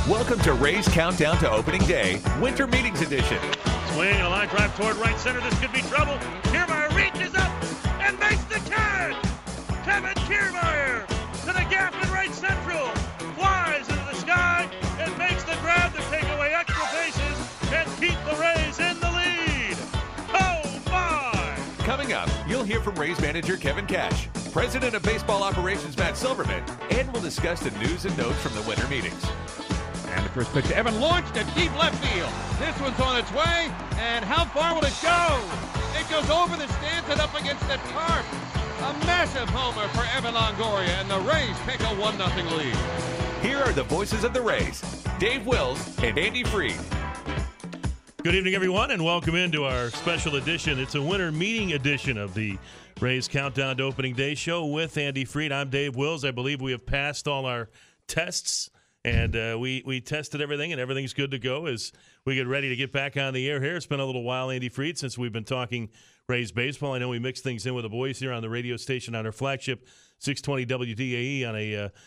Welcome to Rays Countdown to Opening Day, Winter Meetings Edition. Swing and a line drive toward right center. This could be trouble. Kiermaier reaches up and makes the catch. Kevin Kiermaier to the gap in right central. Flies into the sky and makes the grab to take away extra bases and keep the Rays in the lead. Oh, my! Coming up, you'll hear from Rays manager Kevin Cash, President of Baseball Operations Matt Silverman, and we'll discuss the news and notes from the winter meetings. And the first pitch to Evan launched at deep left field. This one's on its way, and how far will it go? It goes over the stands and up against the tarp. A massive homer for Evan Longoria, and the Rays take a 1-0 lead. Here are the voices of the Rays, Dave Wills and Andy Freed. Good evening, everyone, and welcome into our special edition. It's a winter meeting edition of the Rays Countdown to Opening Day show with Andy Freed. I'm Dave Wills. I believe we have passed all our tests. And we tested everything, and everything's good to go as we get ready to get back on the air here. It's been a little while, Andy Freed, since we've been talking Rays baseball. I know we mixed things in with the boys here on the radio station on our flagship 620 WDAE on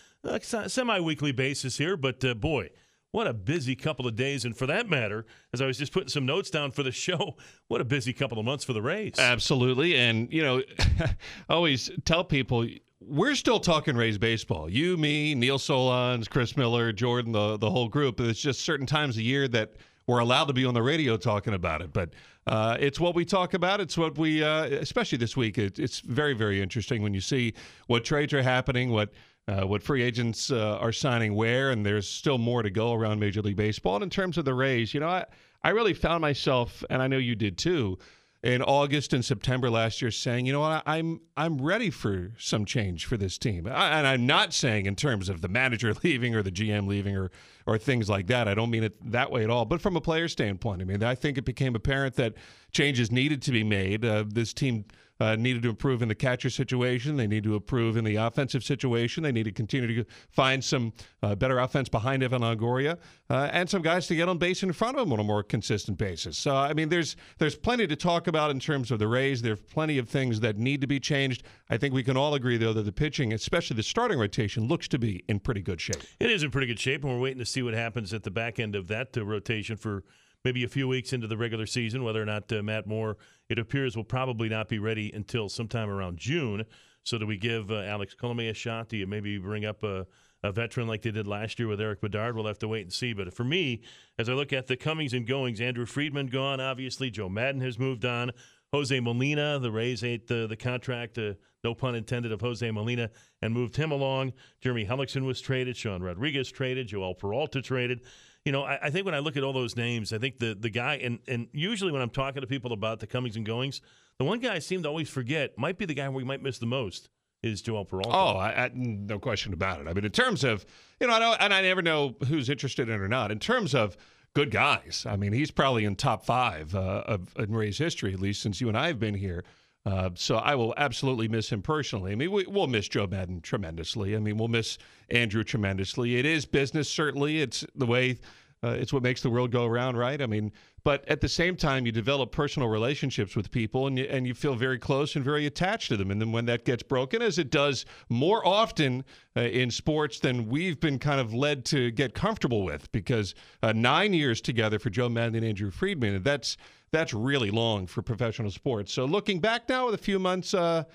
a semi-weekly basis here. But, boy, what a busy couple of days. And for that matter, as I was just putting some notes down for the show, what a busy couple of months for the Rays. Absolutely. And, you know, I always tell people – we're still talking Rays baseball. You, me, Neil Solondz, Chris Miller, Jordan, the whole group. It's just certain times a year that we're allowed to be on the radio talking about it. But it's what we talk about. It's what we, especially this week, it's very, very interesting when you see what trades are happening, what free agents are signing where, and there's still more to go around Major League Baseball. And in terms of the Rays, you know, I really found myself, and I know you did too, in August and September last year saying, you know what, I'm ready for some change for this team. And I'm not saying in terms of the manager leaving or the GM leaving or things like that. I don't mean it that way at all. But from a player standpoint, I mean, I think it became apparent that changes needed to be made. This team needed to improve in the catcher situation. They need to improve in the offensive situation. They need to continue to find some better offense behind Evan Longoria and some guys to get on base in front of him on a more consistent basis. So, I mean, there's plenty to talk about in terms of the Rays. There's plenty of things that need to be changed. I think we can all agree, though, that the pitching, especially the starting rotation, looks to be in pretty good shape. It is in pretty good shape, and we're waiting to see what happens at the back end of that rotation for maybe a few weeks into the regular season, whether or not Matt Moore, it appears, will probably not be ready until sometime around June. So do we give Alex Colomé a shot? Do you maybe bring up a veteran like they did last year with Eric Bedard? We'll have to wait and see. But for me, as I look at the comings and goings, Andrew Friedman gone, obviously. Joe Maddon has moved on. Jose Molina, the Rays ate the contract, no pun intended, of Jose Molina and moved him along. Jeremy Hellickson was traded. Sean Rodriguez traded. Joel Peralta traded. You know, I think when I look at all those names, I think the guy, and usually when I'm talking to people about the comings and goings, the one guy I seem to always forget might be the guy we might miss the most is Joel Peralta. Oh, no question about it. I mean, in terms of, you know, I never know who's interested in it or not. In terms of good guys, I mean, he's probably in top 5 in Rays history, at least since you and I have been here. So I will absolutely miss him personally. I mean, we'll miss Joe Maddon tremendously. I mean, we'll miss Andrew tremendously. It is business, certainly. It's the way, it's what makes the world go around, right? I mean, but at the same time, you develop personal relationships with people, and you feel very close and very attached to them. And then when that gets broken, as it does more often in sports than we've been kind of led to get comfortable with, because 9 years together for Joe Maddon and Andrew Friedman, that's really long for professional sports. So looking back now with a few months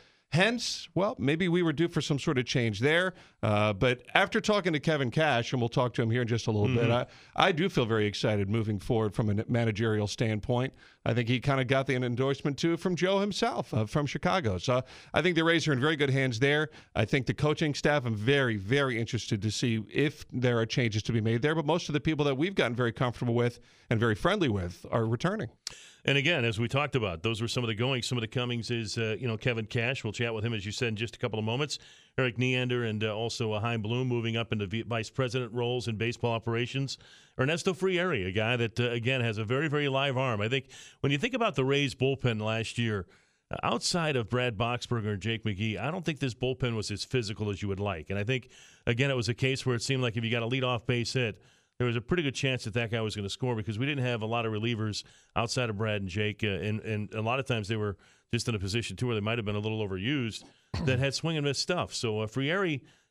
hence, well, maybe we were due for some sort of change there. But after talking to Kevin Cash, and we'll talk to him here in just a little bit, I do feel very excited moving forward from a managerial standpoint. I think he kind of got the endorsement, too, from Joe himself from Chicago. So I think the Rays are in very good hands there. I think the coaching staff, I'm very, very interested to see if there are changes to be made there. But most of the people that we've gotten very comfortable with and very friendly with are returning. And again, as we talked about, those were some of the goings. Some of the comings is, Kevin Cash. We'll chat with him, as you said, in just a couple of moments. Eric Neander and also Chaim Bloom moving up into vice president roles in baseball operations. Ernesto Frieri, a guy that, again, has a very, very live arm. I think when you think about the Rays bullpen last year, outside of Brad Boxberger and Jake McGee, I don't think this bullpen was as physical as you would like. And I think, again, it was a case where it seemed like if you got a leadoff base hit, there was a pretty good chance that guy was going to score because we didn't have a lot of relievers outside of Brad and Jake. And a lot of times they were just in a position, too, where they might have been a little overused that had swing and miss stuff. So Frieri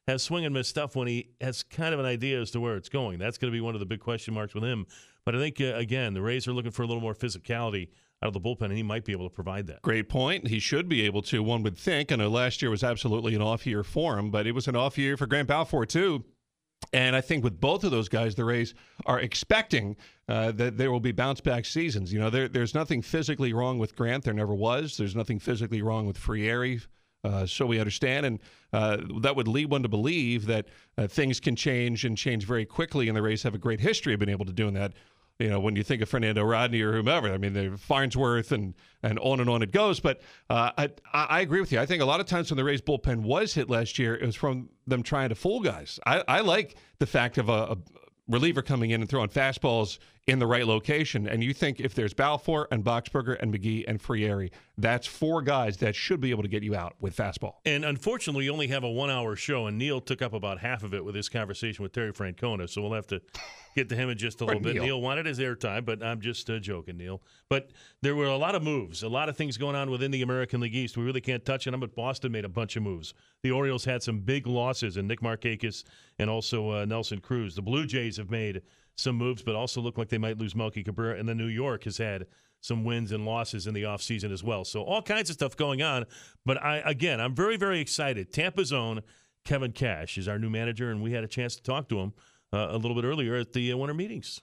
has swing and miss stuff when he has kind of an idea as to where it's going. That's going to be one of the big question marks with him. But I think, again, the Rays are looking for a little more physicality out of the bullpen, and he might be able to provide that. Great point. He should be able to, one would think. I know last year was absolutely an off year for him, but it was an off year for Grant Balfour, too. And I think with both of those guys, the Rays are expecting that there will be bounce-back seasons. You know, there's nothing physically wrong with Grant. There never was. There's nothing physically wrong with Frieri, so we understand. And that would lead one to believe that things can change and change very quickly, and the Rays have a great history of being able to doing that. You know, when you think of Fernando Rodney or whomever, I mean, they're Farnsworth and on it goes. But I agree with you. I think a lot of times when the Rays bullpen was hit last year, it was from them trying to fool guys. I like the fact of a reliever coming in and throwing fastballs in the right location. And you think if there's Balfour and Boxberger and McGee and Frieri, that's 4 guys that should be able to get you out with fastball. And unfortunately, we only have a 1-hour show, and Neil took up about half of it with his conversation with Terry Francona, so we'll have to get to him in just a little bit. Neil wanted his airtime, but I'm just joking, Neil. But there were a lot of moves, a lot of things going on within the American League East. We really can't touch on them, but Boston made a bunch of moves. The Orioles had some big losses in Nick Markakis and also Nelson Cruz. The Blue Jays have made some moves, but also look like they might lose Melky Cabrera. And then New York has had some wins and losses in the offseason as well. So all kinds of stuff going on. But I'm very, very excited. Tampa's own Kevin Cash is our new manager, and we had a chance to talk to him a little bit earlier at the winter meetings.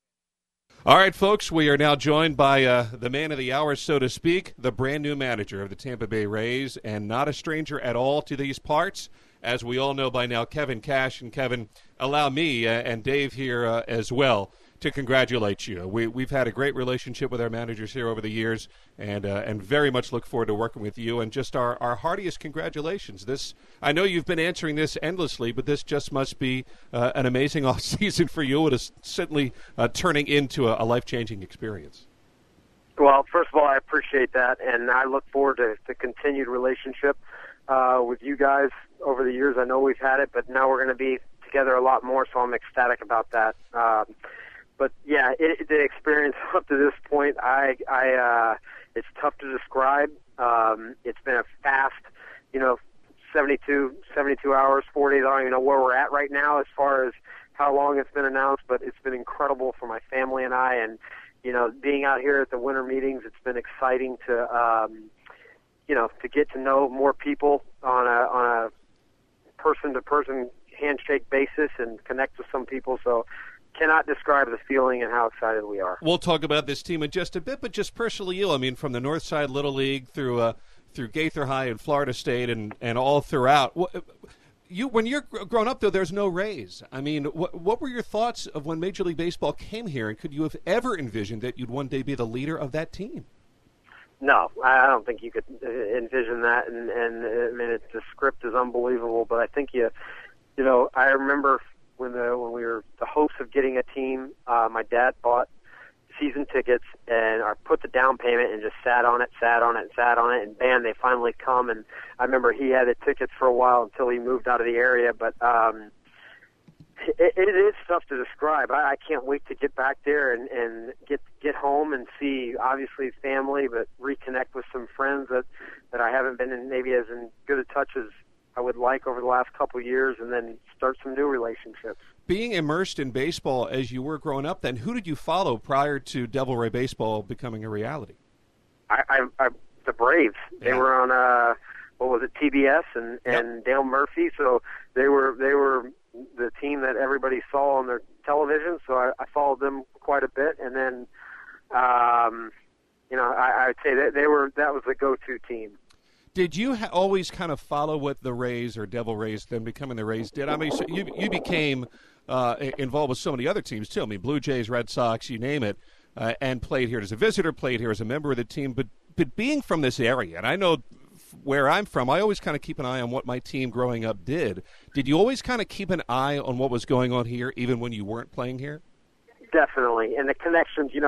All right, folks, we are now joined by the man of the hour, so to speak, the brand new manager of the Tampa Bay Rays, and not a stranger at all to these parts. As we all know by now, Kevin Cash. And Kevin, allow me and Dave here as well to congratulate you. We've had a great relationship with our managers here over the years, and very much look forward to working with you. And just our heartiest congratulations. I know you've been answering this endlessly, but this just must be an amazing off season for you. It is certainly turning into a life-changing experience. Well, first of all, I appreciate that, and I look forward to the continued relationship with you guys over the years. I know we've had it, but now we're going to be together a lot more, so I'm ecstatic about that. But yeah, the experience up to this point, it's tough to describe. It's been a fast, 72 hours, 4 days. I don't even know where we're at right now as far as how long it's been announced, but it's been incredible for my family and I. And, being out here at the winter meetings, it's been exciting to, to get to know more people on a person-to-person handshake basis and connect with some people. So cannot describe the feeling and how excited we are. We'll talk about this team in just a bit, but just personally, I mean, from the Northside Little League through Gaither High and Florida State and all throughout. When you're growing up, though, there's no Rays. I mean, what were your thoughts of when Major League Baseball came here, and could you have ever envisioned that you'd one day be the leader of that team? No, I don't think you could envision that, and I mean, the script is unbelievable. But I think I remember when we were the hopes of getting a team. My dad bought season tickets, and I put the down payment and just sat on it, and bam, they finally come. And I remember he had the tickets for a while until he moved out of the area, but it is tough to describe. I can't wait to get back there and get home and see, obviously, family, but reconnect with some friends that I haven't been in maybe as in good a touch as I would like over the last couple of years, and then start some new relationships. Being immersed in baseball as you were growing up, then who did you follow prior to Devil Ray Baseball becoming a reality? The Braves. Yeah. They were on TBS and Dale Murphy. So they were the team that everybody saw on their television. So I followed them quite a bit, and then I'd say that that was the go-to team. Did you always kind of follow what the Rays or Devil Rays, then becoming the Rays, did? I mean, so you became involved with so many other teams, too. I mean, Blue Jays, Red Sox, you name it, and played here as a visitor, played here as a member of the team. But being from this area, and I know where I'm from, I always kind of keep an eye on what my team growing up did. Did you always kind of keep an eye on what was going on here, even when you weren't playing here? Definitely. And the connections, you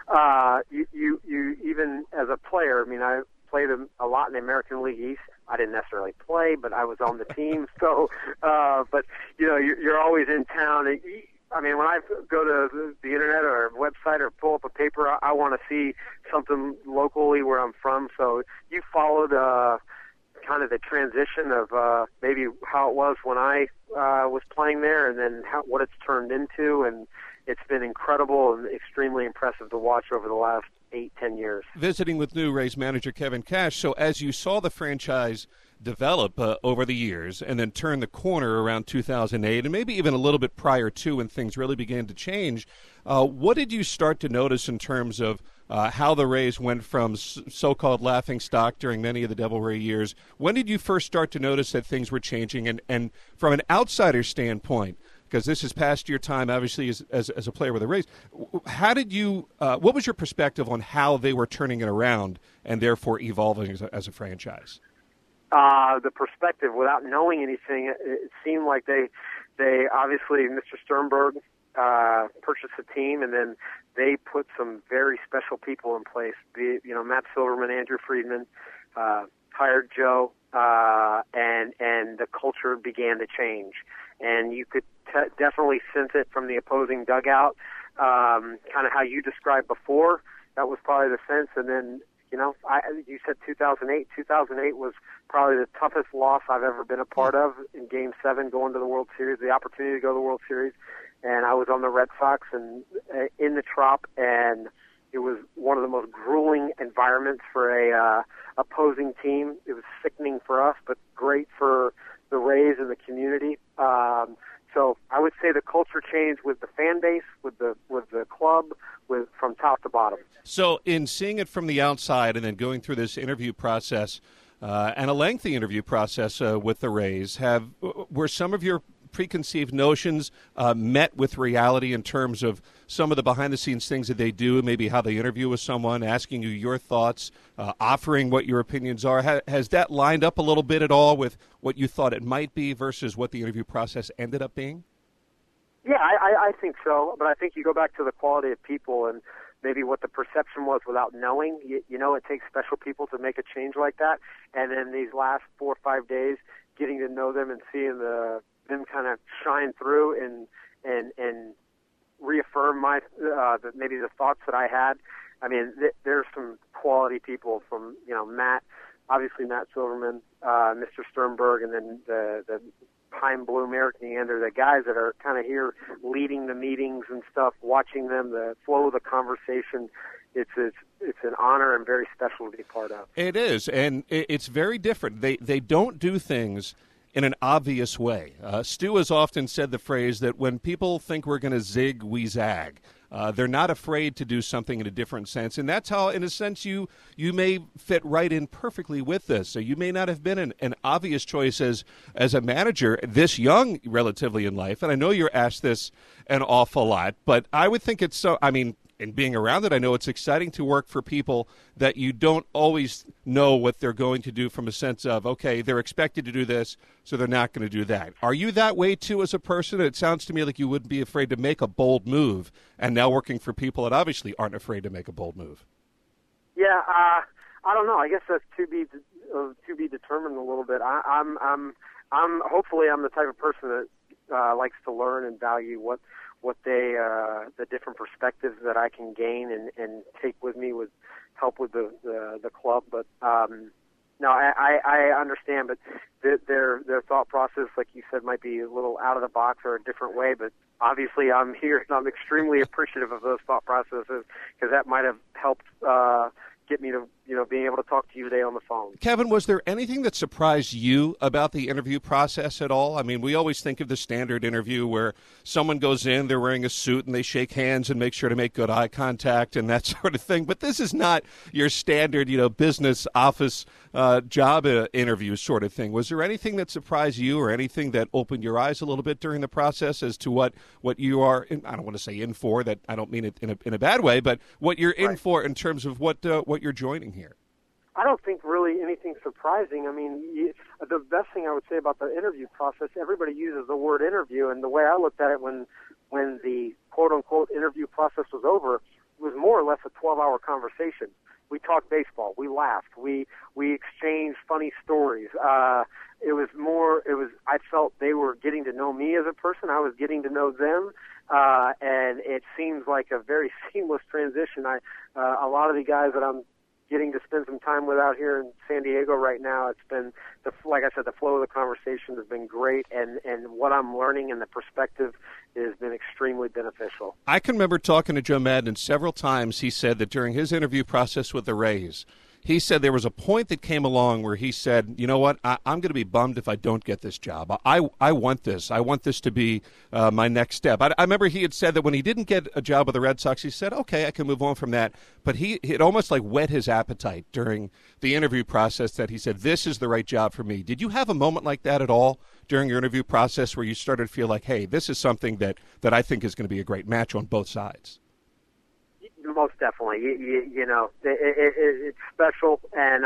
even as a player, I mean, I played a lot in the American League East. I didn't necessarily play, but I was on the team. So, but you're always in town. I mean, when I go to the internet or website or pull up a paper, I want to see something locally where I'm from. So you followed kind of the transition of maybe how it was when I was playing there, and then what it's turned into, and it's been incredible and extremely impressive to watch over the last 8-10 years. Visiting with new Rays manager Kevin Cash. So as you saw the franchise develop over the years and then turn the corner around 2008 and maybe even a little bit prior to when things really began to change, what did you start to notice in terms of how the Rays went from so-called laughingstock during many of the Devil Ray years? When did you first start to notice that things were changing? And from an outsider standpoint, because this is past your time, obviously, as a player with the Rays, how did you? What was your perspective on how they were turning it around and therefore evolving as a franchise? The perspective, without knowing anything, it seemed like they obviously, Mr. Sternberg purchased the team, and then they put some very special people in place. Matt Silverman, Andrew Friedman, hired Joe, and the culture began to change. And you could definitely sense it from the opposing dugout, kind of how you described before. That was probably the sense. And then, you said 2008. 2008 was probably the toughest loss I've ever been a part of in Game 7, going to the World Series, the opportunity to go to the World Series. And I was on the Red Sox and in the Trop, and it was one of the most grueling environments for a opposing team. It was sickening for us, but great for the Rays and the community. So I would say the culture changed with the fan base, with the club, from top to bottom. So in seeing it from the outside and then going through this interview process, and a lengthy interview process with the Rays, were some of your preconceived notions met with reality in terms of some of the behind-the-scenes things that they do, maybe how they interview with someone, asking you your thoughts, offering what your opinions are? Has that lined up a little bit at all with what you thought it might be versus what the interview process ended up being? Yeah, I think so. But I think you go back to the quality of people and maybe what the perception was without knowing. It takes special people to make a change like that. And then these last 4 or 5 days, getting to know them and seeing them kind of shine through and reaffirm maybe the thoughts that I had. I mean, there's some quality people from Matt Silverman, Mr. Sternberg, and then the Pine Bloom, Eric Neander, the guys that are kind of here leading the meetings and stuff, watching them, the flow of the conversation. It's an honor and very special to be part of. It is, and it's very different. They don't do things in an obvious way. Stu has often said the phrase that when people think we're going to zig, we zag. They're not afraid to do something in a different sense, and that's how, in a sense, you may fit right in perfectly with this. So you may not have been an obvious choice as a manager this young, relatively, in life, and I know you're asked this an awful lot, but I would think it's so, in being around it, I know it's exciting to work for people that you don't always know what they're going to do from a sense of, okay, they're expected to do this, so they're not going to do that. Are you that way, too, as a person? It sounds to me like you wouldn't be afraid to make a bold move, and now working for people that obviously aren't afraid to make a bold move. Yeah, I don't know. I guess that's to be determined a little bit. Hopefully I'm the type of person that likes to learn and value what the different perspectives that I can gain and take with me with help with the club. But no, I understand, but their thought process, like you said, might be a little out of the box or a different way. But obviously, I'm here and I'm extremely appreciative of those thought processes because that might have helped get me to being able to talk to you today on the phone. Kevin, was there anything that surprised you about the interview process at all? I mean, we always think of the standard interview where someone goes in, they're wearing a suit, and they shake hands and make sure to make good eye contact and that sort of thing. But this is not your standard, business office job interview sort of thing. Was there anything that surprised you or anything that opened your eyes a little bit during the process as to what you are, I don't want to say in for, that I don't mean it in a bad way, but what you're in for in terms of what you're joining here? I don't think really anything surprising. I mean, the best thing I would say about the interview process, everybody uses the word interview, and the way I looked at it when the quote-unquote interview process was over, it was more or less a 12-hour conversation. We talked baseball. We laughed. We exchanged funny stories. I felt they were getting to know me as a person. I was getting to know them. And it seems like a very seamless transition. A lot of the guys that I'm getting to spend some time with out here in San Diego right now. It's been, like I said, the flow of the conversation has been great, and what I'm learning and the perspective has been extremely beneficial. I can remember talking to Joe Maddon several times. He said that during his interview process with the Rays, he said there was a point that came along where he said, you know what, I'm going to be bummed if I don't get this job. I want this. I want this to be my next step. I remember he had said that when he didn't get a job with the Red Sox, he said, okay, I can move on from that. But he had almost like whet his appetite during the interview process that he said, this is the right job for me. Did you have a moment like that at all during your interview process where you started to feel like, hey, this is something that I think is going to be a great match on both sides? Most definitely. You know, it's special, and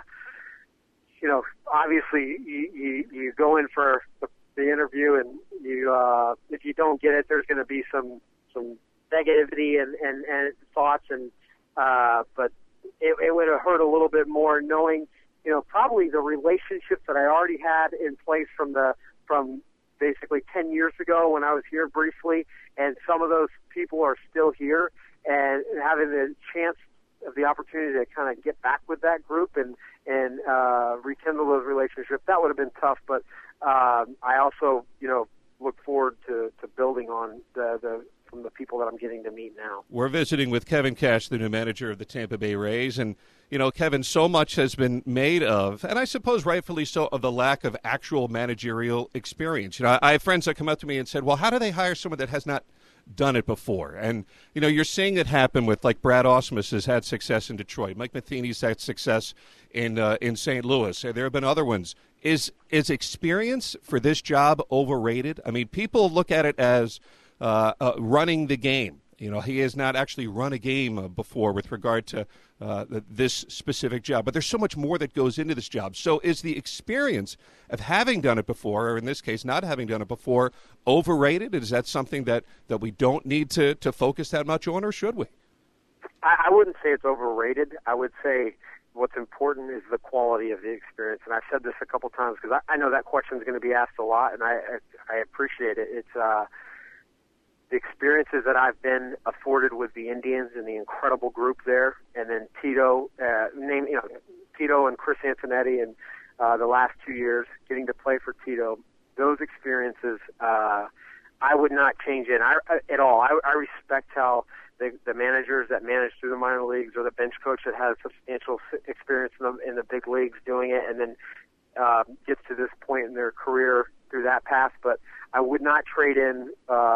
obviously you go in for the interview, and if you don't get it, there's going to be some negativity and thoughts, and but it would have hurt a little bit more knowing, probably the relationships that I already had in place from basically 10 years ago when I was here briefly, and some of those people are still here. And having the chance of the opportunity to kind of get back with that group and rekindle those relationships, that would have been tough. But I also, look forward to building on from the people that I'm getting to meet now. We're visiting with Kevin Cash, the new manager of the Tampa Bay Rays. And, Kevin, so much has been made of, and I suppose rightfully so, of the lack of actual managerial experience. I have friends that come up to me and said, well, how do they hire someone that has not done it before? And you're seeing it happen with, like, Brad Ausmus has had success in Detroit, Mike Matheny's had success in St. Louis. There have been other ones. Is experience for this job overrated? I mean, people look at it as running the game. He has not actually run a game before with regard to this specific job. But there's so much more that goes into this job. So is the experience of having done it before, or in this case, not having done it before, overrated? Is that something that we don't need to focus that much on, or should we? I wouldn't say it's overrated. I would say what's important is the quality of the experience. And I've said this a couple times because I know that question is going to be asked a lot, and I appreciate it. It's the experiences that I've been afforded with the Indians and the incredible group there, and then Tito, Tito and Chris Antonetti, and the last 2 years getting to play for Tito. Those experiences, I would not change it at all. I respect how the managers that manage through the minor leagues, or the bench coach that has substantial experience in the big leagues doing it, and then gets to this point in their career through that path. But I would not trade in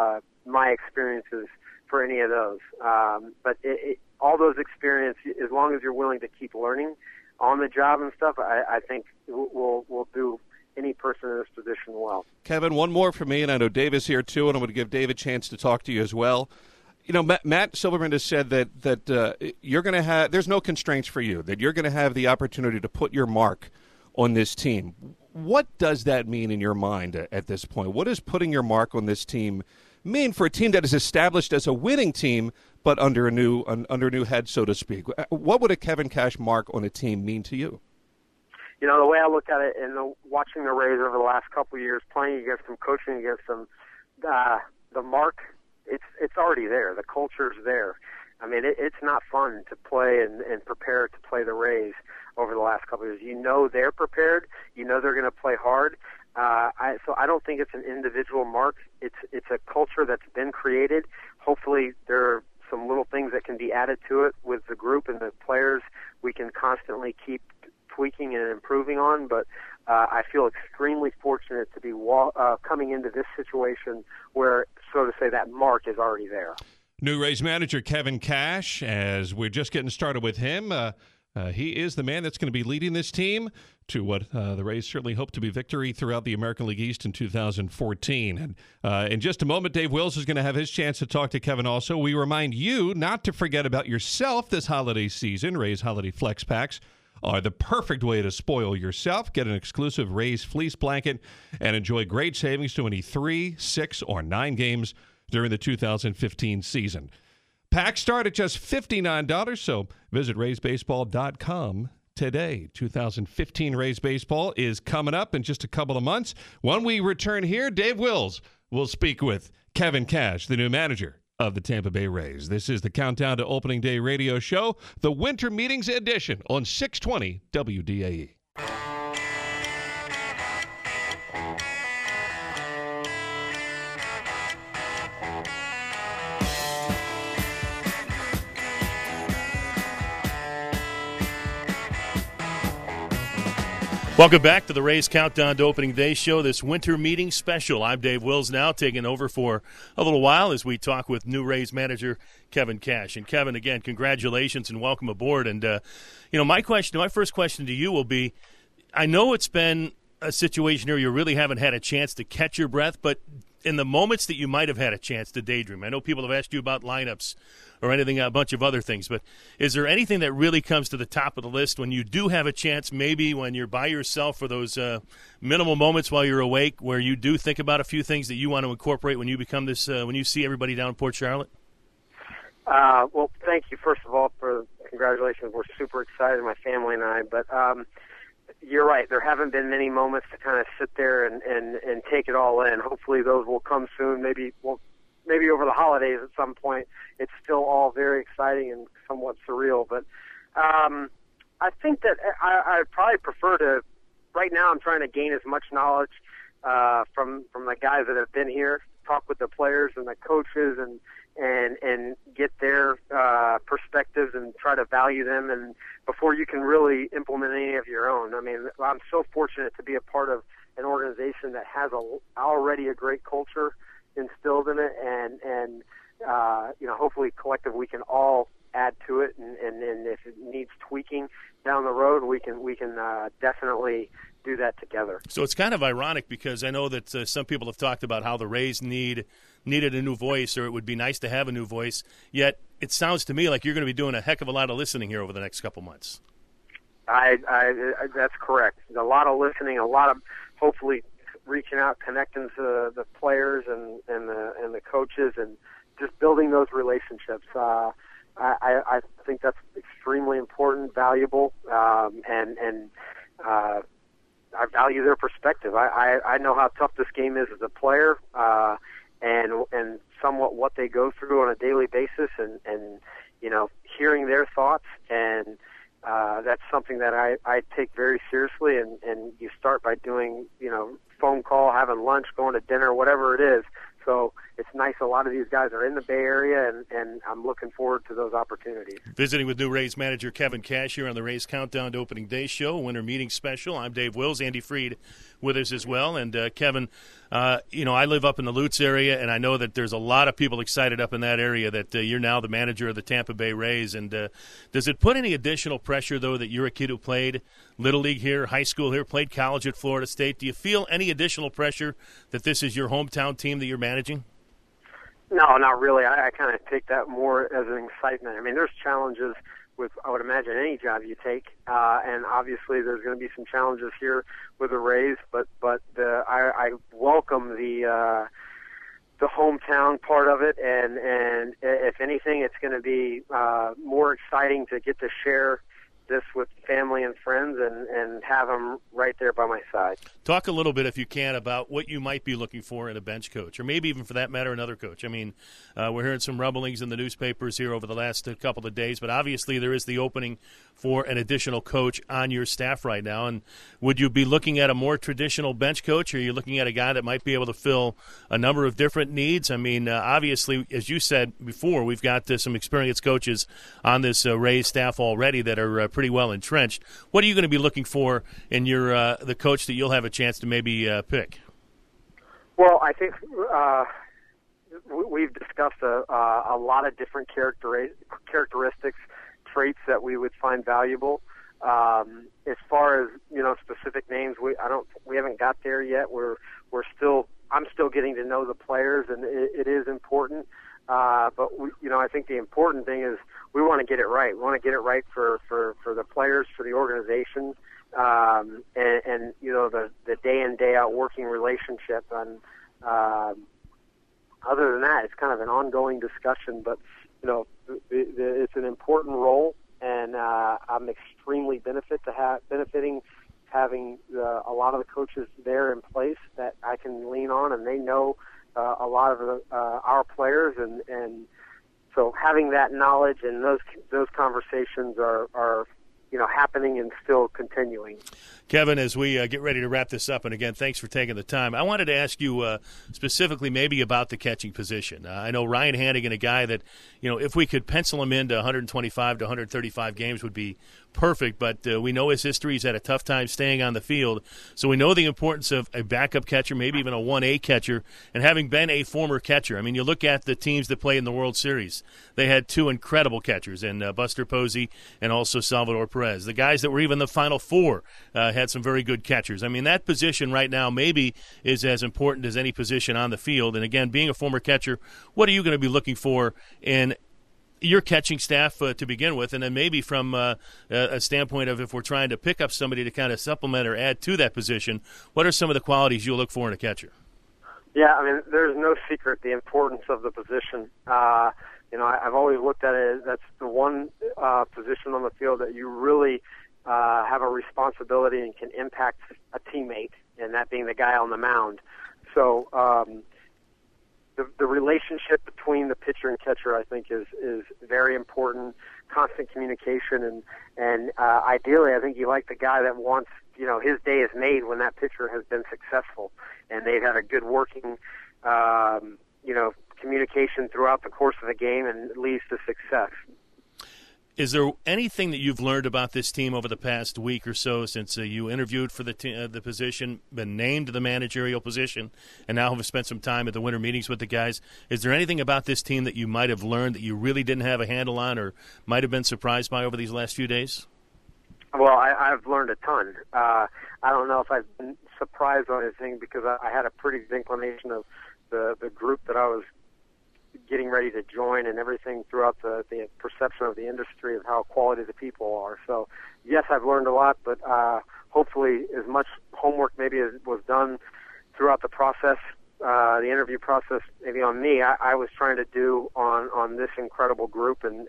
my experiences for any of those. But all those experiences, as long as you're willing to keep learning on the job and stuff, I think will do any person in this position well. Kevin, one more for me, and I know Dave is here too, and I'm going to give Dave a chance to talk to you as well. Matt Silverman has said that you're going to have, there's no constraints for you, that you're going to have the opportunity to put your mark on this team. What does that mean in your mind at this point? What does putting your mark on this team mean for a team that is established as a winning team, but under a new head, so to speak? What would a Kevin Cash mark on a team mean to you? The way I look at it, and watching the Rays over the last couple of years, playing against them, coaching against them, the mark, it's already there. The culture's there. I mean, it's not fun to play and prepare to play the Rays over the last couple of years. They're prepared. They're going to play hard. So I don't think it's an individual mark. It's a culture that's been created. Hopefully there are some little things that can be added to it with the group and the players we can constantly keep tweaking and improving on. But I feel extremely fortunate to be coming into this situation where, so to say, that mark is already there. New Rays manager Kevin Cash, as we're just getting started with him, he is the man that's going to be leading this team to what the Rays certainly hope to be victory throughout the American League East in 2014. And in just a moment, Dave Wills is going to have his chance to talk to Kevin also. We remind you not to forget about yourself this holiday season. Rays Holiday Flex Packs are the perfect way to spoil yourself. Get an exclusive Rays fleece blanket and enjoy great savings to any 3, 6, or 9 games during the 2015 season. Packs start at just $59, so visit RaysBaseball.com today. 2015 Rays Baseball is coming up in just a couple of months. When we return here, Dave Wills will speak with Kevin Cash, the new manager of the Tampa Bay Rays. This is the Countdown to Opening Day radio show, the Winter Meetings edition on 620 WDAE. Welcome back to the Rays Countdown to Opening Day show, this winter meeting special. I'm Dave Wills now, taking over for a little while as we talk with new Rays manager Kevin Cash. And Kevin, again, congratulations and welcome aboard. And, my first question to you will be, I know it's been a situation here you really haven't had a chance to catch your breath, but in the moments that you might have had a chance to daydream, I know people have asked you about lineups or anything, a bunch of other things, but is there anything that really comes to the top of the list when you do have a chance, maybe when you're by yourself for those minimal moments while you're awake, where you do think about a few things that you want to incorporate when you become this, when you see everybody down in Port Charlotte? Well, thank you, first of all, for congratulations. We're super excited, my family and I, but you're right. There haven't been many moments to kind of sit there and take it all in. Hopefully those will come soon, maybe over the holidays at some point. It's still all very exciting and somewhat surreal. But I think that I'd probably prefer to, right now I'm trying to gain as much knowledge from the guys that have been here, talk with the players and the coaches and get their perspectives and try to value them, and before you can really implement any of your own. I mean, I'm so fortunate to be a part of an organization that has already a great culture instilled in it, and hopefully collectively we can all add to it, and if it needs tweaking down the road, we can definitely do that together. So it's kind of ironic because I know that some people have talked about how the Rays needed a new voice, or it would be nice to have a new voice, yet it sounds to me like you're going to be doing a heck of a lot of listening here over the next couple months. That's correct. A lot of listening, a lot of hopefully reaching out, connecting to the players and the coaches, and just building those relationships. I think that's extremely important, valuable, and I value their perspective. I know how tough this game is as a player, and somewhat what they go through on a daily basis, and hearing their thoughts, and that's something that I take very seriously, and you start by doing, phone call, having lunch, going to dinner, whatever it is. So it's nice. A lot of these guys are in the Bay Area, and I'm looking forward to those opportunities. Visiting with new Rays manager Kevin Cash here on the Rays Countdown to Opening Day show, winter meeting special. I'm Dave Wills, Andy Freed with us as well. And Kevin, I live up in the Lutz area, and I know that there's a lot of people excited up in that area that you're now the manager of the Tampa Bay Rays. And does it put any additional pressure, though, that you're a kid who played Little League here, high school here, played college at Florida State? Do you feel any additional pressure that this is your hometown team that you're managing? No, not really. I kind of take that more as an excitement. I mean, there's challenges with, I would imagine, any job you take, and obviously there's going to be some challenges here with the Rays, but I welcome the hometown part of it, and if anything, it's going to be more exciting to get to share this with family and friends and have them right there by my side. Talk a little bit, if you can, about what you might be looking for in a bench coach, or maybe even for that matter another coach. I mean, we're hearing some rumblings in the newspapers here over the last couple of days, but obviously there is the opening for an additional coach on your staff right now. And would you be looking at a more traditional bench coach, or are you looking at a guy that might be able to fill a number of different needs? I mean, obviously, as you said before, we've got some experienced coaches on this Rays staff already that are pretty well entrenched. What are you going to be looking for in your the coach that you'll have a chance to maybe pick? Well, I think we've discussed a lot of different characteristics, traits that we would find valuable. As far as specific names, we haven't got there yet. I'm still getting to know the players, and it is important. But I think the important thing is we want to get it right. We want to get it right for the players, for the organization, and the day in, day out working relationship. And other than that, it's kind of an ongoing discussion. But it's an important role, and I'm extremely benefiting having a lot of the coaches there in place that I can lean on, and they know a lot of our players, and so having that knowledge and those conversations are happening and still continuing. Kevin, as we get ready to wrap this up, and again, thanks for taking the time, I wanted to ask you specifically maybe about the catching position. I know Ryan Hannigan, a guy that, if we could pencil him into 125 to 135 games would be perfect, but we know his history. He's had a tough time staying on the field. So we know the importance of a backup catcher, maybe even a 1A catcher, and having been a former catcher. I mean, you look at the teams that play in the World Series. They had two incredible catchers, and Buster Posey and also Salvador Perez. The guys that were even the Final Four had some very good catchers. I mean, that position right now maybe is as important as any position on the field. And again, being a former catcher, what are you going to be looking for in your catching staff to begin with, and then maybe from a standpoint of if we're trying to pick up somebody to kind of supplement or add to that position, what are some of the qualities you'll look for in a catcher? Yeah, I mean, there's no secret the importance of the position. I've always looked at it as that's the one position on the field that you really have a responsibility and can impact a teammate, and that being the guy on the mound. So the relationship between the pitcher and catcher, I think, is very important. Constant communication, and ideally, I think you like the guy that wants, his day is made when that pitcher has been successful, and they've had a good working, communication throughout the course of the game, and it leads to success. Is there anything that you've learned about this team over the past week or so since you interviewed for the position, been named the managerial position, and now have spent some time at the winter meetings with the guys? Is there anything about this team that you might have learned that you really didn't have a handle on or might have been surprised by over these last few days? Well, I've learned a ton. I don't know if I've been surprised on anything because I had a pretty good inclination of the group that I was getting ready to join and everything throughout the perception of the industry of how quality the people are. So, yes, I've learned a lot, but hopefully as much homework maybe as was done throughout the process, the interview process, maybe on me, I was trying to do on this incredible group, and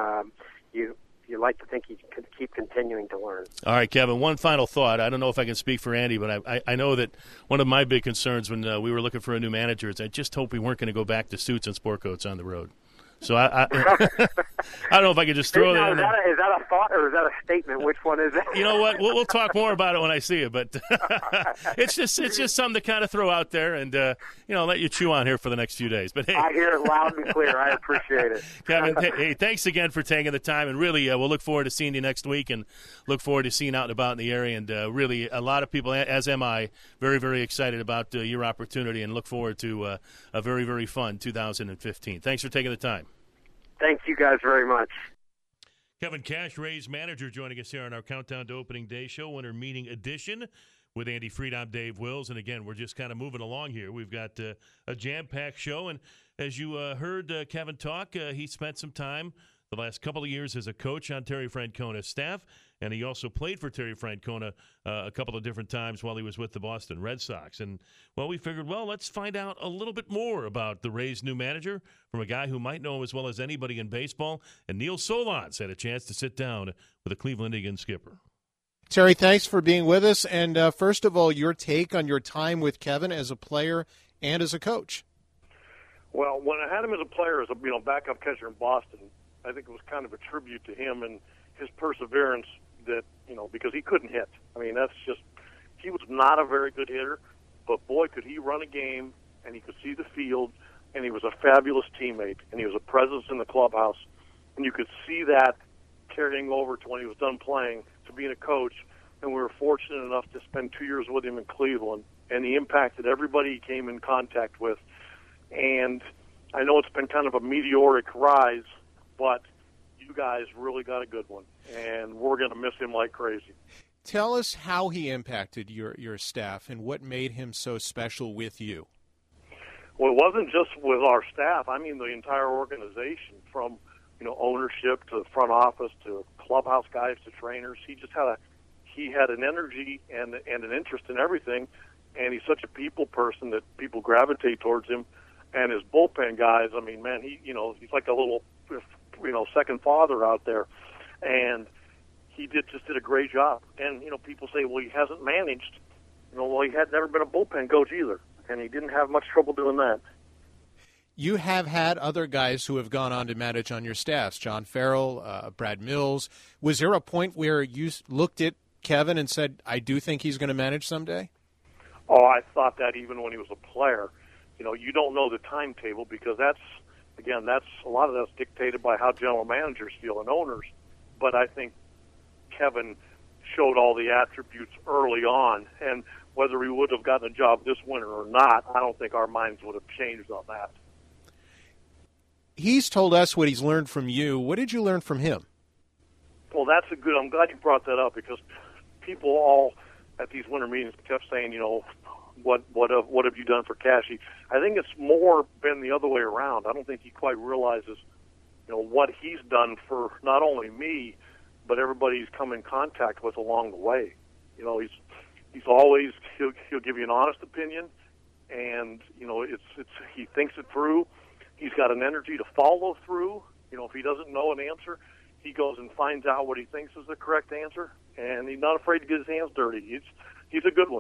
you like to think you could keep continuing to learn. All right, Kevin, one final thought. I don't know if I can speak for Andy, but I know that one of my big concerns when we were looking for a new manager is I just hope we weren't going to go back to suits and sport coats on the road. So I don't know if I could just throw that in there. Is that a thought or is that a statement? Which one is it? You know what? We'll talk more about it when I see it. But it's just something to kind of throw out there and let you chew on here for the next few days. But hey, I hear it loud and clear. I appreciate it, Kevin. Hey, thanks again for taking the time, and really we'll look forward to seeing you next week, and look forward to seeing you out and about in the area. And really, a lot of people, as am I, very very excited about your opportunity, and look forward to a very very fun 2015. Thanks for taking the time. Thank you guys very much. Kevin Cash, Rays manager, joining us here on our Countdown to Opening Day show, winter meeting edition with Andy Freed. I'm Dave Wills, and again, we're just kind of moving along here. We've got a jam-packed show, and as you heard Kevin talk, he spent some time the last couple of years as a coach on Terry Francona's staff, and he also played for Terry Francona a couple of different times while he was with the Boston Red Sox. And, we figured, let's find out a little bit more about the Rays' new manager from a guy who might know him as well as anybody in baseball. And Neil Solondz had a chance to sit down with the Cleveland Indians skipper. Terry, thanks for being with us. And first of all, your take on your time with Kevin as a player and as a coach. Well, when I had him as a player, as a backup catcher in Boston, I think it was kind of a tribute to him and his perseverance that, because he couldn't hit. I mean, he was not a very good hitter, but boy, could he run a game, and he could see the field, and he was a fabulous teammate, and he was a presence in the clubhouse. And you could see that carrying over to when he was done playing to being a coach. And we were fortunate enough to spend 2 years with him in Cleveland, and he impacted everybody he came in contact with. And I know it's been kind of a meteoric rise, but you guys really got a good one, and we're going to miss him like crazy. Tell us how he impacted your staff and what made him so special with you. Well, it wasn't just with our staff. I mean, the entire organization, from ownership to the front office to clubhouse guys to trainers. He just had an energy and an interest in everything, and he's such a people person that people gravitate towards him. And his bullpen guys, I mean, man, he's like a little second father out there, and he just did a great job. And people say, well, he hasn't managed. He had never been a bullpen coach either, and he didn't have much trouble doing that. You have had other guys who have gone on to manage on your staffs, John Farrell, Brad Mills. Was there a point where you looked at Kevin and said, I do think he's going to manage someday? Oh, I thought that even when he was a player. You don't know the timetable because that's a lot of that's dictated by how general managers feel and owners. But I think Kevin showed all the attributes early on, and whether he would have gotten a job this winter or not, I don't think our minds would have changed on that. He's told us what he's learned from you. What did you learn from him? Well, I'm glad you brought that up because people all at these winter meetings kept saying, what have you done for Cashy? I think it's more been the other way around. I don't think he quite realizes, what he's done for not only me, but everybody he's come in contact with along the way. He's always he'll give you an honest opinion, and he thinks it through. He's got an energy to follow through. If he doesn't know an answer, he goes and finds out what he thinks is the correct answer, and he's not afraid to get his hands dirty. He's a good one.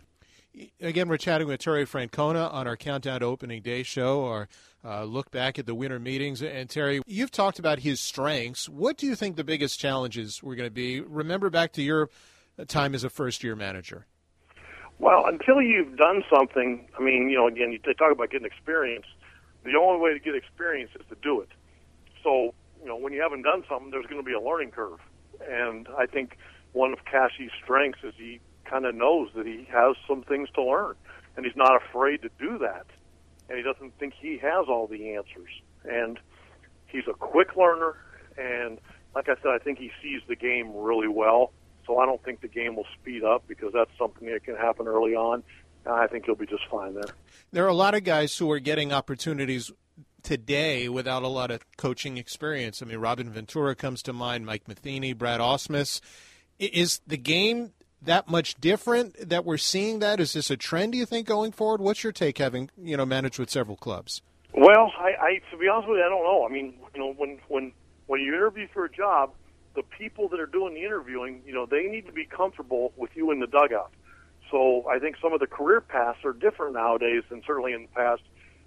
Again, we're chatting with Terry Francona on our Countdown to Opening Day show, or look back at the winter meetings. And Terry, you've talked about his strengths. What do you think the biggest challenges were going to be? Remember back to your time as a first-year manager. Well, until you've done something, again, they talk about getting experience. The only way to get experience is to do it. So, when you haven't done something, there's going to be a learning curve. And I think one of Cashy's strengths is he kind of knows that he has some things to learn, and he's not afraid to do that. And he doesn't think he has all the answers. And he's a quick learner, and like I said, I think he sees the game really well. So I don't think the game will speed up because that's something that can happen early on. And I think he'll be just fine there. There are a lot of guys who are getting opportunities today without a lot of coaching experience. Robin Ventura comes to mind, Mike Matheny, Brad Ausmus. Is the game that much different that we're seeing that? Is this a trend, do you think, going forward? What's your take, having managed with several clubs? Well, I to be honest with you, I don't know. When you interview for a job, the people that are doing the interviewing, they need to be comfortable with you in the dugout. So I think some of the career paths are different nowadays than certainly in the past.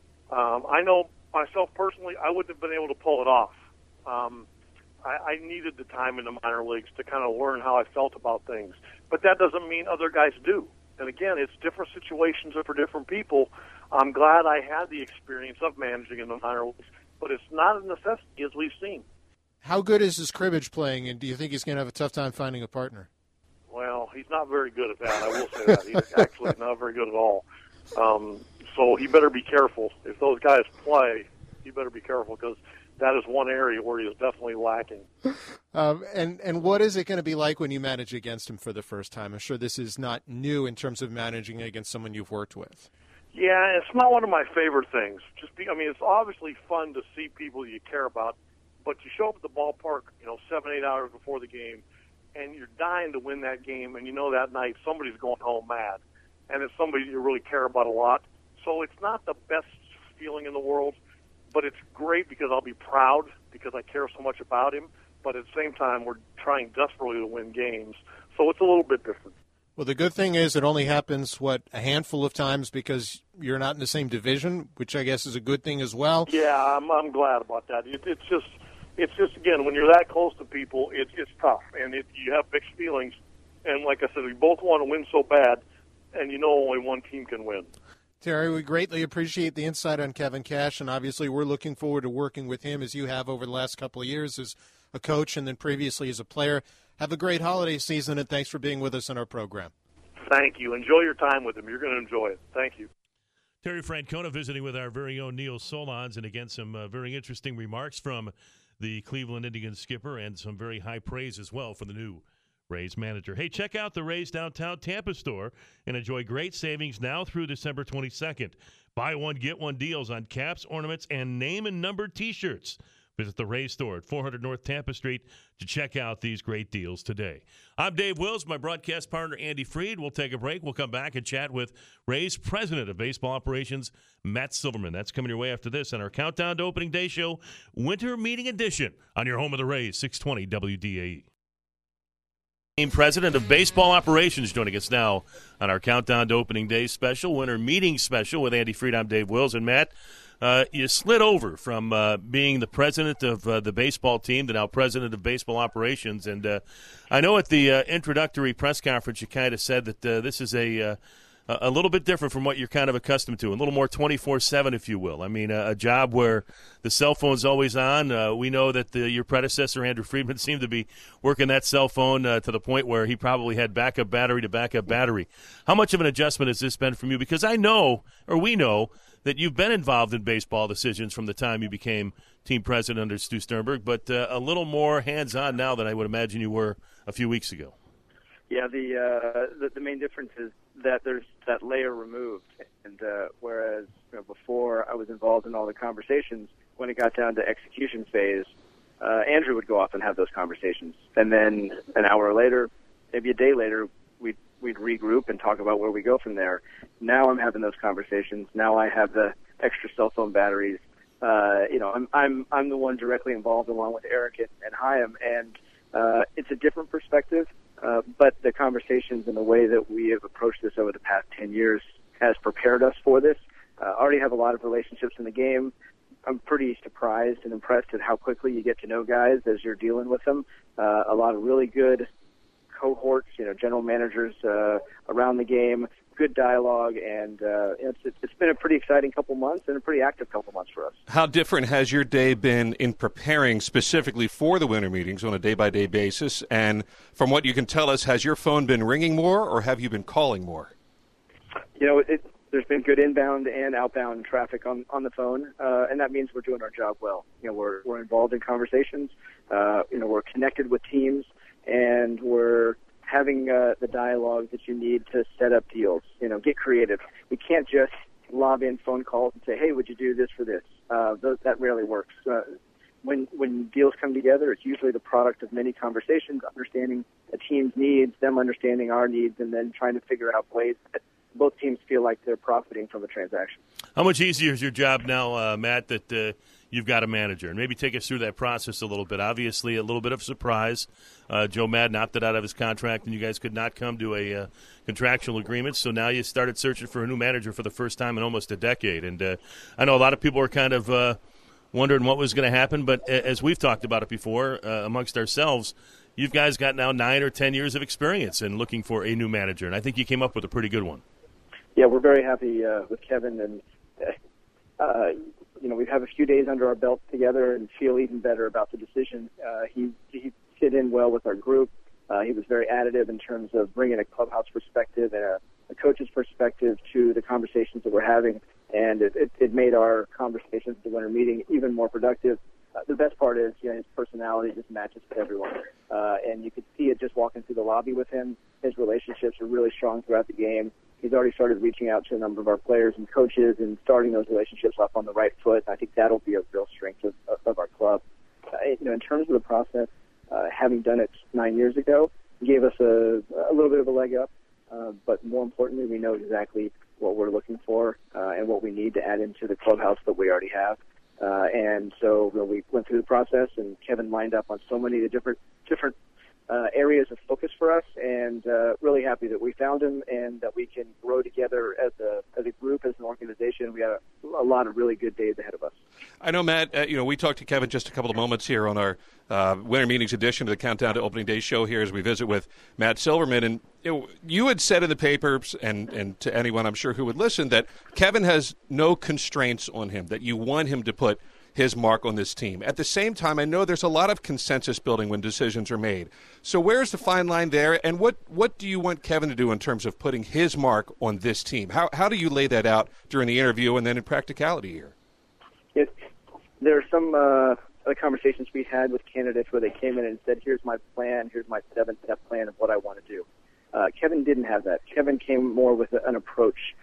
I know myself personally, I wouldn't have been able to pull it off. I needed the time in the minor leagues to kind of learn how I felt about things. But that doesn't mean other guys do. And again, it's different situations for different people. I'm glad I had the experience of managing in the minor leagues, but it's not a necessity as we've seen. How good is his cribbage playing, and do you think he's going to have a tough time finding a partner? Well, he's not very good at that. I will say that. He's actually not very good at all. So he better be careful. If those guys play, he better be careful because that is one area where he is definitely lacking. And what is it going to be like when you manage against him for the first time? I'm sure this is not new in terms of managing against someone you've worked with. Yeah, it's not one of my favorite things. It's obviously fun to see people you care about, but you show up at the ballpark, 7-8 hours before the game, and you're dying to win that game, and that night somebody's going home mad, and it's somebody you really care about a lot. So it's not the best feeling in the world, but it's great because I'll be proud because I care so much about him. But at the same time, we're trying desperately to win games, so it's a little bit different. Well, the good thing is it only happens, a handful of times because you're not in the same division, which I guess is a good thing as well. Yeah, I'm glad about that. It's just again, when you're that close to people, it's tough, and you have mixed feelings. And like I said, we both want to win so bad, and only one team can win. Terry, we greatly appreciate the insight on Kevin Cash, and obviously we're looking forward to working with him as you have over the last couple of years as a coach and then previously as a player. Have a great holiday season, and thanks for being with us on our program. Thank you. Enjoy your time with him. You're going to enjoy it. Thank you. Terry Francona visiting with our very own Neil Solondz, and again, some very interesting remarks from the Cleveland Indians skipper and some very high praise as well for the new Rays manager. Hey, check out the Rays Downtown Tampa store and enjoy great savings now through December 22nd. Buy one, get one deals on caps, ornaments, and name and numbered T-shirts. Visit the Rays store at 400 North Tampa Street to check out these great deals today. I'm Dave Wills, my broadcast partner Andy Freed. We'll take a break. We'll come back and chat with Rays President of Baseball Operations, Matt Silverman. That's coming your way after this on our Countdown to Opening Day show, Winter Meeting Edition, on your home of the Rays, 620 WDAE. President of Baseball Operations joining us now on our Countdown to Opening Day special, Winter Meeting special with Andy Freed. I'm Dave Wills. And Matt, you slid over from being the president of the baseball team to now president of baseball operations. And I know at the introductory press conference you kind of said that this is a little bit different from what you're kind of accustomed to, a little more 24/7, if you will. I mean, a job where the cell phone's always on. We know that your predecessor, Andrew Friedman, seemed to be working that cell phone to the point where he probably had backup battery to backup battery. How much of an adjustment has this been from you? Because I know, or we know, that you've been involved in baseball decisions from the time you became team president under Stu Sternberg, but a little more hands-on now than I would imagine you were a few weeks ago. Yeah, the main difference is that there's that layer removed, and whereas before I was involved in all the conversations, when it got down to execution phase, Andrew would go off and have those conversations, and then an hour later, maybe a day later, we'd regroup and talk about where we go from there. Now I'm having those conversations. Now I have the extra cell phone batteries. I'm the one directly involved along with Eric and Chaim, and it's a different perspective. But the conversations and the way that we have approached this over the past 10 years has prepared us for this. Already have a lot of relationships in the game. I'm pretty surprised and impressed at how quickly you get to know guys as you're dealing with them. A lot of really good cohorts, general managers around the game, good dialogue, and it's been a pretty exciting couple months and a pretty active couple months for us. How different has your day been in preparing specifically for the winter meetings on a day-by-day basis? And from what you can tell us, has your phone been ringing more or have you been calling more? There's been good inbound and outbound traffic on the phone, and that means we're doing our job well. We're involved in conversations. We're connected with teams, and we're having the dialogue that you need to set up deals. Get creative. We can't just lob in phone calls and say, "Hey, would you do this for this?" That rarely works. When deals come together, it's usually the product of many conversations, understanding a team's needs, them understanding our needs, and then trying to figure out ways that both teams feel like they're profiting from the transaction. How much easier is your job now, Matt, that you've got a manager? And maybe take us through that process a little bit. Obviously, a little bit of surprise. Joe Maddon opted out of his contract, and you guys could not come to a contractual agreement. So now you started searching for a new manager for the first time in almost a decade. And I know a lot of people are kind of wondering what was going to happen. But as we've talked about it before amongst ourselves, you guys got now 9 or 10 years of experience in looking for a new manager. And I think you came up with a pretty good one. Yeah, we're very happy with Kevin, and we have a few days under our belt together and feel even better about the decision. He fit in well with our group. He was very additive in terms of bringing a clubhouse perspective and a coach's perspective to the conversations that we're having, and it made our conversations at the winter meeting even more productive. The best part is, his personality just matches with everyone, and you could see it just walking through the lobby with him. His relationships are really strong throughout the game. He's already started reaching out to a number of our players and coaches and starting those relationships off on the right foot. I think that'll be a real strength of our club. In terms of the process, having done it 9 years ago gave us a little bit of a leg up, but more importantly, we know exactly what we're looking for and what we need to add into the clubhouse that we already have. And so we went through the process, and Kevin lined up on so many different areas of focus for us, and really happy that we found him and that we can grow together as a group, as an organization. We have a lot of really good days ahead of us. I know, Matt, we talked to Kevin just a couple of moments here on our Winter Meetings edition of the Countdown to Opening Day show here as we visit with Matt Silverman. And you had said in the papers, and to anyone I'm sure who would listen, that Kevin has no constraints on him, that you want him to put his mark on this team. At the same time, I know there's a lot of consensus building when decisions are made. So where's the fine line there, and what do you want Kevin to do in terms of putting his mark on this team? How do you lay that out during the interview and then in practicality here? There are some other conversations we had with candidates where they came in and said, here's my plan, here's my 7-step plan of what I want to do. Kevin didn't have that. Kevin came more with an approach,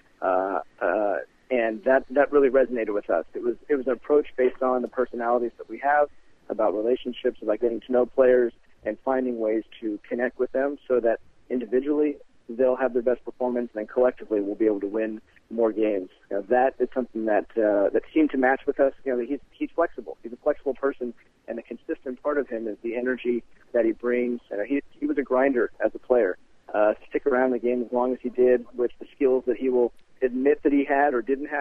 and that really resonated with us. It was an approach based on the personalities that we have, about relationships, about getting to know players, and finding ways to connect with them so that individually they'll have their best performance, and then collectively we'll be able to win more games. That is something that seemed to match with us. He's flexible. He's a flexible person, and the consistent part of him is the energy that he brings. He was a grinder as a player. Stick around the game as long as he did with the skills that he will admit that he had or didn't have.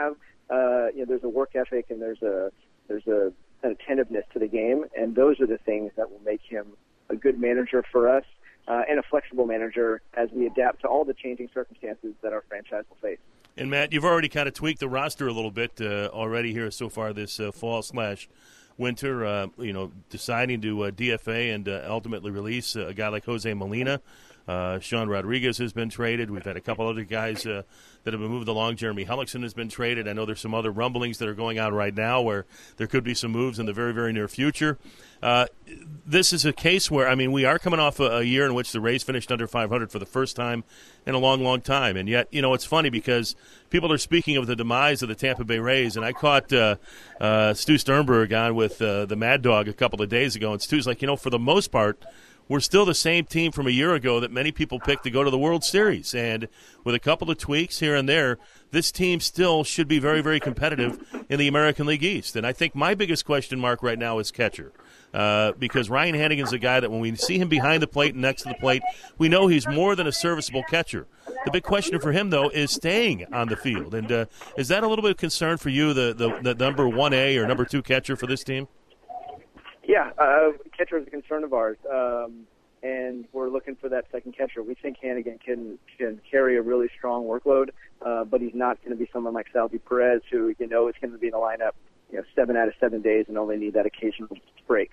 there's a work ethic and there's a an attentiveness to the game, and those are the things that will make him a good manager for us and a flexible manager as we adapt to all the changing circumstances that our franchise will face. And, Matt, you've already kind of tweaked the roster a little bit already here so far this fall/winter, deciding to DFA and ultimately release a guy like Jose Molina. Sean Rodriguez has been traded. We've had a couple other guys that have been moved along. Jeremy Hellickson has been traded. I know there's some other rumblings that are going on right now where there could be some moves in the very, very near future. This is a case where, we are coming off a year in which the Rays finished under 500 for the first time in a long, long time. And yet, it's funny because people are speaking of the demise of the Tampa Bay Rays, and I caught Stu Sternberg on with the Mad Dog a couple of days ago, and Stu's like, for the most part, we're still the same team from a year ago that many people picked to go to the World Series. And with a couple of tweaks here and there, this team still should be very, very competitive in the American League East. And I think my biggest question mark right now is catcher. Because Ryan Hannigan's a guy that when we see him behind the plate and next to the plate, we know he's more than a serviceable catcher. The big question for him, though, is staying on the field. And is that a little bit of concern for you, the number 1A or number 2 catcher for this team? Yeah, catcher is a concern of ours, and we're looking for that second catcher. We think Hannigan can carry a really strong workload, but he's not going to be someone like Salvi Perez, who is going to be in the lineup 7 out of 7 days and only need that occasional break.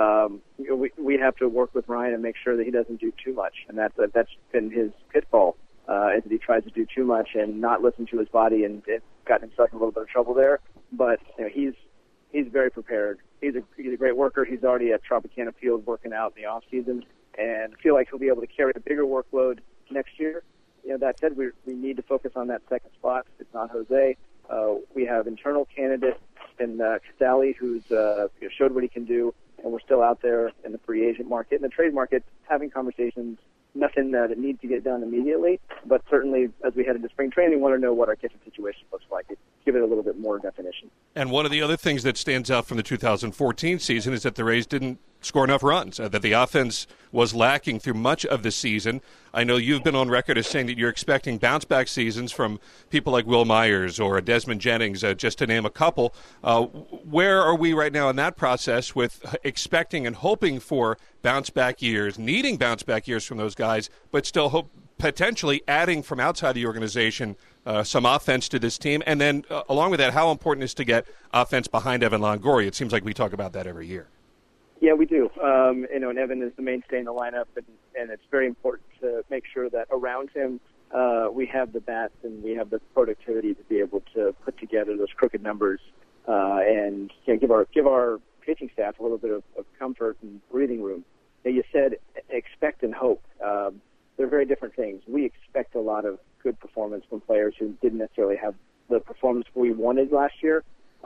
We have to work with Ryan and make sure that he doesn't do too much, and that's been his pitfall, is that he tries to do too much and not listen to his body, and gotten himself in a little bit of trouble there. But he's very prepared. He's a great worker. He's already at Tropicana Field working out in the off season, and I feel like he'll be able to carry a bigger workload next year. That said, we need to focus on that second spot. It's not Jose. We have internal candidates in Casali, who's showed what he can do, and we're still out there in the free agent market and the trade market having conversations. Nothing that needs to get done immediately, but certainly as we head into spring training, we want to know what our kitchen situation looks like. Give it a little bit more definition. And one of the other things that stands out from the 2014 season is that the Rays didn't score enough runs, that the offense was lacking through much of the season. I know you've been on record as saying that you're expecting bounce-back seasons from people like Will Myers or Desmond Jennings, just to name a couple. Where are we right now in that process with expecting and hoping for bounce-back years, needing bounce-back years from those guys, but still potentially adding from outside the organization some offense to this team? And then along with that, how important is to get offense behind Evan Longoria? It seems like we talk about that every year. Yeah, we do. And Evan is the mainstay in the lineup, and it's very important to make sure that around him we have the bats and we have the productivity to be able to put together those crooked numbers and give our pitching staff a little bit of comfort and breathing room. Now, you said expect and hope. They're very different things. We expect a lot of good performance from players who didn't necessarily have the performance we wanted last year.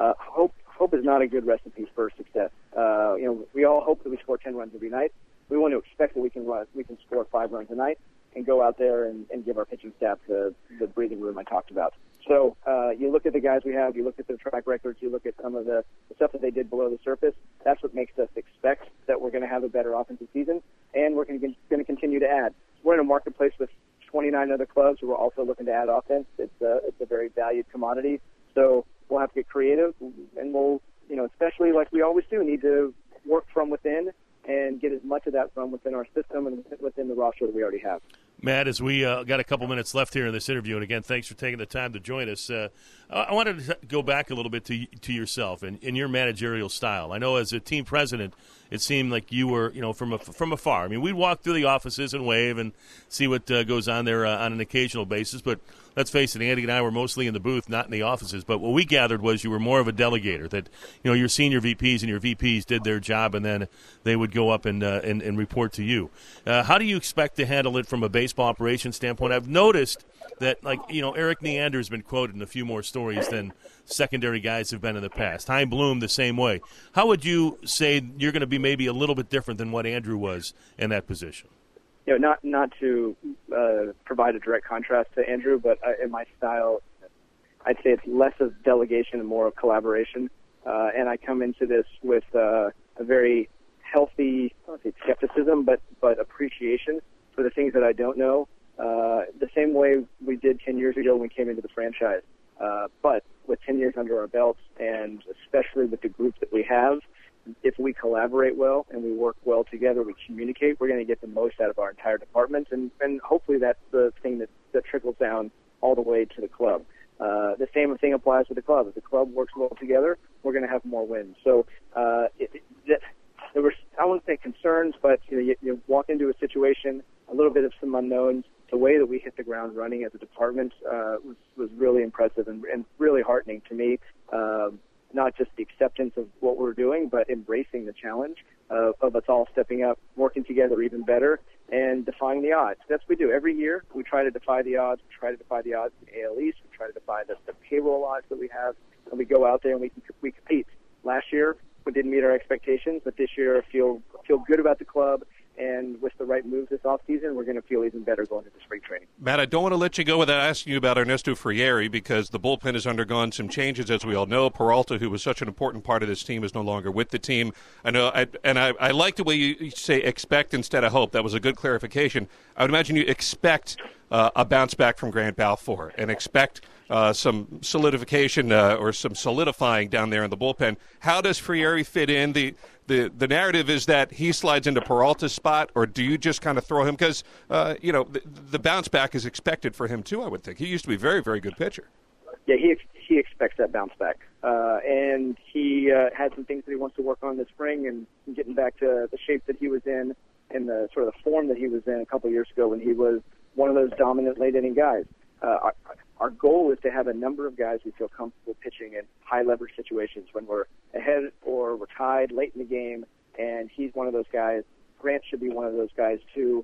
Hope is not a good recipe for success. We all hope that we score 10 runs every night. We want to expect that we can score 5 runs a night and go out there and give our pitching staff the breathing room I talked about. So you look at the guys we have, you look at their track records, you look at some of the stuff that they did below the surface. That's what makes us expect that we're going to have a better offensive season, and we're going to continue to add. We're in a marketplace with 29 other clubs who are also looking to add offense. It's a very valued commodity. So we'll have to get creative, and we'll, especially like we always do, need to work from within and get as much of that from within our system and within the roster that we already have. Matt, as we got a couple minutes left here in this interview, and again, thanks for taking the time to join us. I wanted to go back a little bit to yourself and your managerial style. I know as a team president, it seemed like you were, from afar. I mean, we'd walk through the offices and wave and see what goes on there on an occasional basis. But let's face it, Andy and I were mostly in the booth, not in the offices. But what we gathered was you were more of a delegator, that, your senior VPs and your VPs did their job, and then they would go up and report to you. How do you expect to handle it from a baseball operations standpoint? I've noticed that, Eric Neander has been quoted in a few more stories than secondary guys have been in the past. Hein Bloom the same way. How would you say you're going to be maybe a little bit different than what Andrew was in that position? Not to provide a direct contrast to Andrew, but in my style, I'd say it's less of delegation and more of collaboration. And I come into this with a very healthy, I don't say skepticism, but appreciation for the things that I don't know. The same way we did 10 years ago when we came into the franchise. But with 10 years under our belts, and especially with the group that we have, if we collaborate well and we work well together, we communicate, we're going to get the most out of our entire department, and hopefully that's the thing that trickles down all the way to the club. The same thing applies to the club. If the club works well together, we're going to have more wins. So there were, I wouldn't say concerns, but you walk into a situation, a little bit of some unknowns. The way that we hit the ground running as a department was really impressive and really heartening to me. Not just the acceptance of what we're doing, but embracing the challenge of us all stepping up, working together even better, and defying the odds. That's what we do. Every year, we try to defy the odds. We try to defy the odds in the AL East. We try to defy the payroll odds that we have, and we go out there and we compete. Last year, we didn't meet our expectations, but this year I feel good about the club. And with the right moves this offseason, we're going to feel even better going into spring training. Matt, I don't want to let you go without asking you about Ernesto Frieri, because the bullpen has undergone some changes, as we all know. Peralta, who was such an important part of this team, is no longer with the team. I know, I like the way you say expect instead of hope. That was a good clarification. I would imagine you expect a bounce back from Grant Balfour and expect some solidification or some solidifying down there in the bullpen. How does Frieri fit in? The narrative is that he slides into Peralta's spot, or do you just kind of throw him? Because, the bounce back is expected for him, too, I would think. He used to be a very, very good pitcher. Yeah, he expects that bounce back. And he had some things that he wants to work on this spring and getting back to the shape that he was in and the sort of the form that he was in a couple of years ago when he was one of those dominant late-inning guys. Our goal is to have a number of guys we feel comfortable pitching in high-leverage situations when we're ahead or we're tied late in the game, and he's one of those guys. Grant should be one of those guys, too.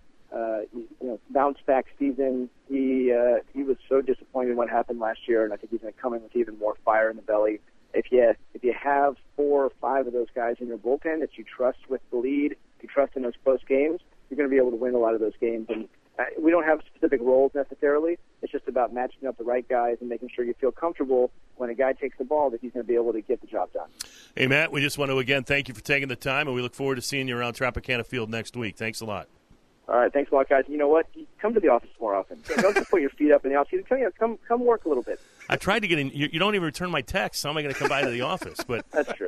Bounce-back season, he was so disappointed in what happened last year, and I think he's going to come in with even more fire in the belly. If you have 4 or 5 of those guys in your bullpen that you trust with the lead, you trust in those close games, you're going to be able to win a lot of those games. And we don't have specific roles necessarily. It's just about matching up the right guys and making sure you feel comfortable when a guy takes the ball that he's going to be able to get the job done. Hey, Matt, we just want to, again, thank you for taking the time, and we look forward to seeing you around Tropicana Field next week. Thanks a lot. All right, thanks a lot, guys. You know what? Come to the office more often. Don't just put your feet up in the office. Come work a little bit. I tried to get in. You don't even return my text. How am I going to come by to the office? But that's true.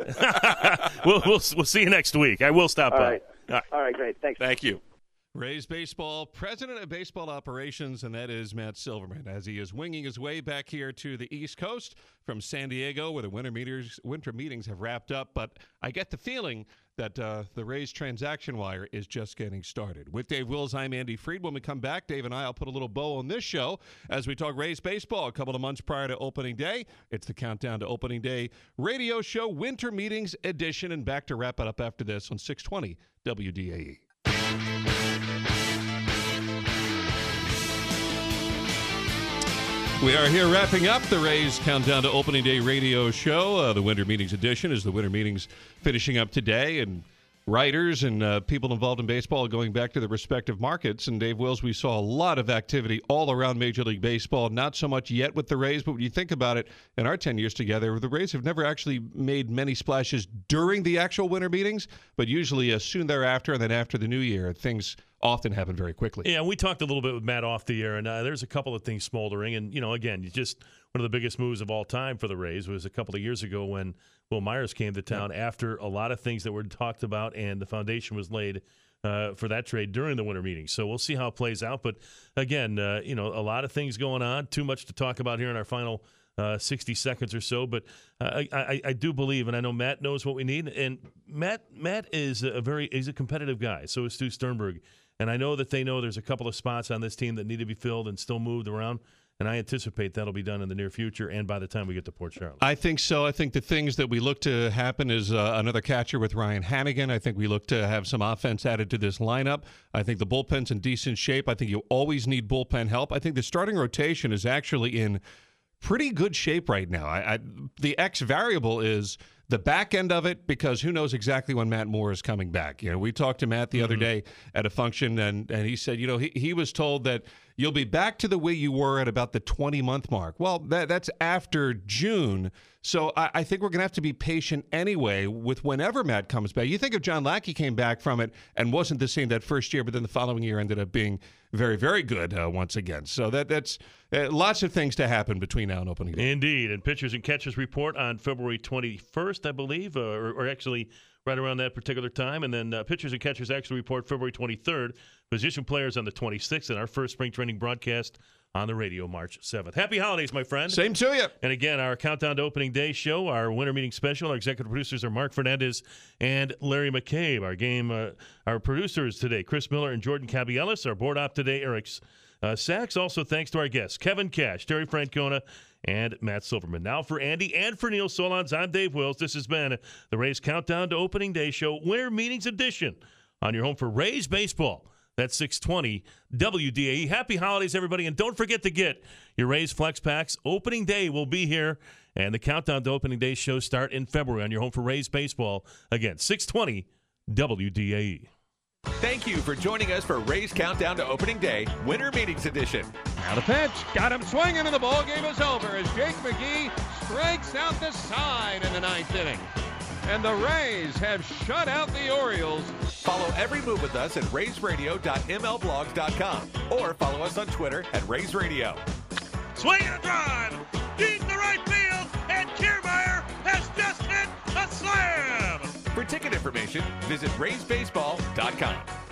We'll see you next week. I will stop by. All right, great. Thanks. Thank you. Rays Baseball, President of Baseball Operations, and that is Matt Silverman, as he is winging his way back here to the East Coast from San Diego, where the winter meetings have wrapped up. But I get the feeling that the Rays transaction wire is just getting started. With Dave Wills, I'm Andy Freed. When we come back, Dave and I will put a little bow on this show as we talk Rays baseball a couple of months prior to opening day. It's the Countdown to Opening Day radio show, Winter Meetings edition, and back to wrap it up after this on 620 WDAE. We are here wrapping up the Rays Countdown to Opening Day radio show. The Winter Meetings edition is the Winter Meetings finishing up today, and writers and people involved in baseball going back to their respective markets. And Dave Wills, we saw a lot of activity all around Major League Baseball, not so much yet with the Rays, but when you think about it, in our 10 years together, the Rays have never actually made many splashes during the actual winter meetings, but usually soon thereafter, and then after the new year, things often happen very quickly. Yeah, we talked a little bit with Matt off the air, and there's a couple of things smoldering. And, again, just one of the biggest moves of all time for the Rays was a couple of years ago when Will Myers came to town after a lot of things that were talked about, and the foundation was laid for that trade during the winter meeting. So we'll see how it plays out. But, again, a lot of things going on. Too much to talk about here in our final 60 seconds or so. But I do believe, and I know Matt knows what we need. And Matt is he's a competitive guy. So is Stu Sternberg. And I know that they know there's a couple of spots on this team that need to be filled and still moved around. And I anticipate that'll be done in the near future and by the time we get to Port Charlotte. I think so. I think the things that we look to happen is another catcher with Ryan Hannigan. I think we look to have some offense added to this lineup. I think the bullpen's in decent shape. I think you always need bullpen help. I think the starting rotation is actually in pretty good shape right now. The X variable is the back end of it, because who knows exactly when Matt Moore is coming back. We talked to Matt the other day at a function, and he said, he was told that you'll be back to the way you were at about the 20-month mark. Well, that's after June. So I think we're going to have to be patient anyway with whenever Matt comes back. You think if John Lackey came back from it and wasn't the same that first year, but then the following year ended up being very, very good once again. So that's lots of things to happen between now and opening day. Indeed. And pitchers and catchers report on February 21st, I believe, or actually right around that particular time. And then pitchers and catchers actually report February 23rd. Position players on the 26th, and our first spring training broadcast on the radio March 7th. Happy holidays, my friend. Same to you. And again, our Countdown to Opening Day show, our winter meeting special, our executive producers are Mark Fernandez and Larry McCabe. Our producers today, Chris Miller and Jordan Cabielis. Our board op today, Eric Sachs. Also, thanks to our guests, Kevin Cash, Terry Francona, and Matt Silverman. Now for Andy and for Neil Solondz, I'm Dave Wills. This has been the Rays Countdown to Opening Day show, Winter Meetings Edition, on your home for Rays Baseball. That's 620 WDAE. Happy holidays, everybody. And don't forget to get your Rays Flex Packs. Opening Day will be here, and the Countdown to Opening Day shows start in February on your home for Rays Baseball. Again, 620 WDAE. Thank you for joining us for Rays Countdown to Opening Day, Winter Meetings Edition. Now the pitch. Got him swinging, and the ball game is over as Jake McGee strikes out the side in the ninth inning. And the Rays have shut out the Orioles. Follow every move with us at RaysRadio.mlblogs.com or follow us on Twitter at Rays Radio. Swing and a drive. Deep to right field, and Kiermaier has just hit a slam. For ticket information, visit RaysBaseball.com.